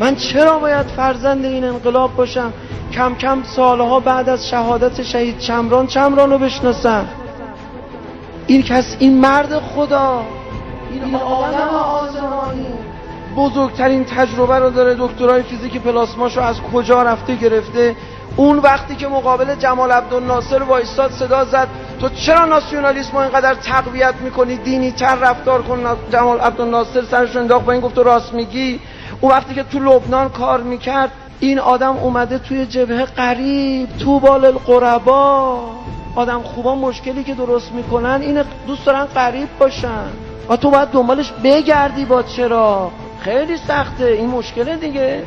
من چرا باید فرزند این انقلاب باشم؟ کم کم سالها بعد از شهادت شهید چمران رو بشناسم. این مرد خدا، این آدم آسمانی بزرگترین تجربه رو داره. دکترای فیزیک پلاسماشو از کجا رفته گرفته. اون وقتی که مقابل جمال عبدالناصر وایستاد صدا زد تو چرا ناسیونالیسم رو اینقدر تقویت میکنی، دینی تر رفتار کن. جمال عبدالناصر سرش انداخت با این گفت تو راست میگی. اون وقتی که تو لبنان کار میکرد این آدم اومده توی جبهه غریب، تو بالالقربا. آدم خوبا مشکلی که درست میکنن اینه دوست دارن غریب باشن و تو باید دنبالش بگردی. با چرا؟ خیلی سخته این مشکل دیگه.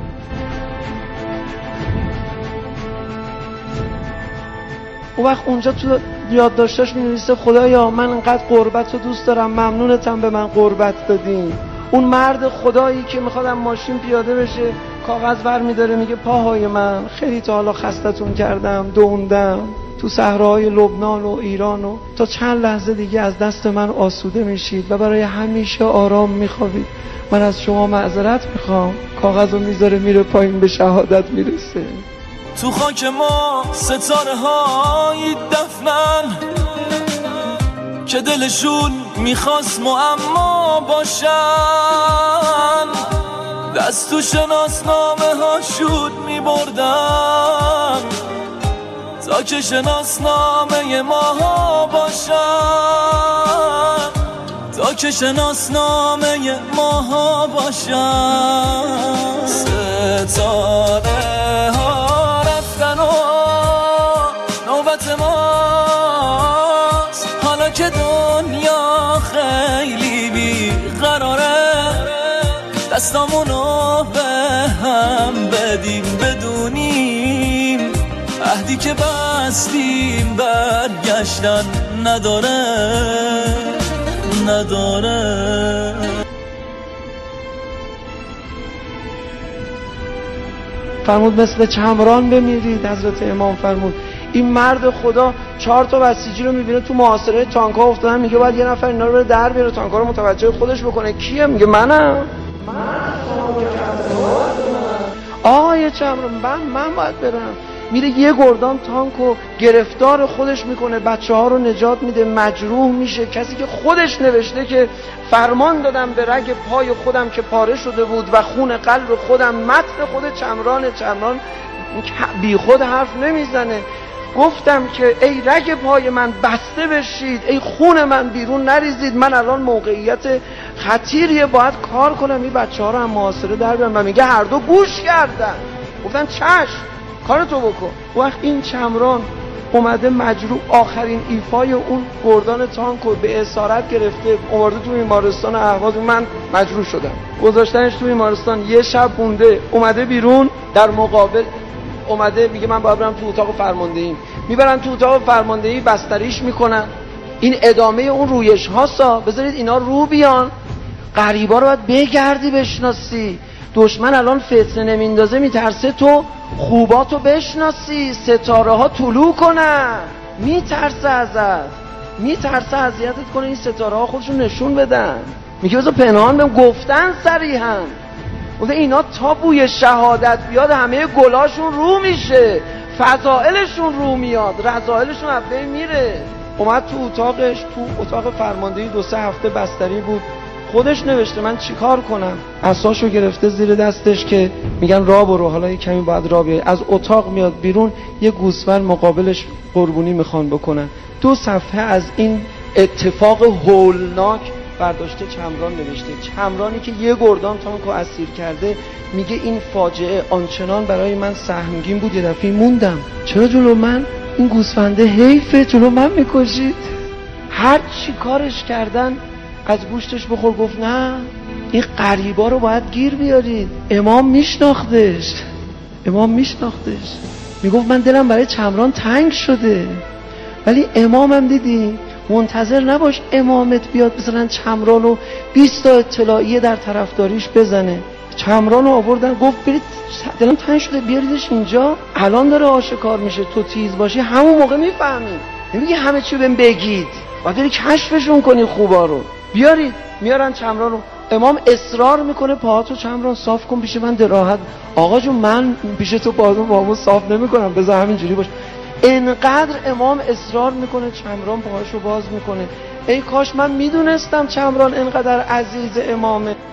اون وقت اونجا تو یادداشتاش می‌نویسه خدایا من انقدر غربت رو دوست دارم، ممنونتم به من غربت دادین. اون مرد خدایی که میخواد ماشین پیاده بشه کاغذ برمی‌داره میگه پاهای من خیلی تا حالا خستتون کردم، دوندم تو صحراهای لبنان و ایران و تا چند لحظه دیگه از دست من آسوده میشید و برای همیشه آرام میخوابید. من از شما معذرت میخوام. کاغذ رو میذاره میره پایین، به شهادت میرسه. تو خاک ما ستاره های دفنن که دلشون میخواست معما باشن، دست تو شناسنامه هاشون میبردن تا که شناسنامه ماها باشن، تا که شناسنامه ماها باشن. ستاره ها رفتن و نوبت ماست، حالا که دنیا خیلی بیقراره دستامونو به هم بدیم بدونیم عهدی که بستیم برگشتن نداره. فرمود مثل چمران بمیرید. حضرت امام فرمود این مرد خدا 4 تا بسیجی رو میبینه تو محاصره تانک‌ها افتادن، میگه باید یه نفر اینا رو در بیاره تانک‌ها رو متوجه خودش بکنه. کیه؟ میگه منم. آقای چمران من باید برم. میره یه گردان تانکو گرفتار خودش میکنه، بچه‌ها رو نجات میده، مجروح میشه. کسی که خودش نوشته که فرمان دادم به رگ پای خودم که پاره شده بود و خون قلب خودم، متن خود چمران بی خود حرف نمیزنه. گفتم که ای رگ پای من بسته بشید، ای خون من بیرون نریزید، من الان موقعیت خطیریه باید کار کنم این بچه‌ها رو هم محاصره در بیارم. و میگه هر دو گوش کردن، گفتن چشم کارتو بکن. وقت این چمران اومده مجروح، آخرین ایفای اون گردان تانکو به اسارت گرفته، اومده تو بیمارستان اهواز. من مجروح شدم، گذاشتنش تو بیمارستان. یه شب مونده، اومده بیرون، در مقابل اومده میگه من باید برم تو اتاق فرماندهی. میبرن تو اتاق فرماندهی، بستریش میکنن. این ادامه اون رویش هاستا، بذارید اینا رو بیان. غریبا رو باید بگردی بشناسی. دشمن الان فتنه نمیندازه، میترسه تو خوباتو بشناسی، ستاره ها طلوع کنن. میترسه ازت، میترسه اذیتت کنه. این ستاره ها خودشون نشون بدن. میگه بذار پنهان بهم، گفتن صریحا. گفته اینا تا بوی شهادت بیاد همه گلاشون رو میشه، فضائلشون رو میاد، رذائلشون از بین میره. اومد تو اتاقش، تو اتاق فرماندهی 2-3 هفته بستری بود. خودش نوشته من چیکار کنم. عصاشو گرفته زیر دستش که میگن راه برو، حالا یه کمی باید راه بیای. از اتاق میاد بیرون، یه گوسفند مقابلش قربونی میخوان بکنن. 2 صفحه از این اتفاق هولناک برداشته چمران نوشته. چمرانی که یه گردان تانکو اسیر کرده میگه این فاجعه آنچنان برای من سهمگین بود یه دفعه موندم. چرا جلو من این گوسفنده حیفه، جلو من میکشید. هر چی کارش کردن از گوشتش بخور. گفت نه، این غریبا رو باید گیر بیارید. امام میشناختش. میگفت من دلم برای چمران تنگ شده، ولی امامم دیدی منتظر نباش امامت بیاد مثلا چمران رو 20 تا اطلاعیه در طرفداریش بزنه. چمران رو آوردن، گفت برید دلم تنگ شده بیاریدش اینجا، الان داره آشکار میشه، تو تیز باشی همون موقع میفهمی. نمیگه همه چی بهم بگید، باید بری کشفشون کنی خوبا رو. بیارید. میارن چمران رو امام اصرار میکنه پاهاتو چمران صاف کن پیش من راحت. آقا جون من پیش تو پاهامو صاف نمیکنم، بذار همینجوری باش. انقدر امام اصرار میکنه چمران پاهاشو باز میکنه. ای کاش من میدونستم چمران انقدر عزیز امامه.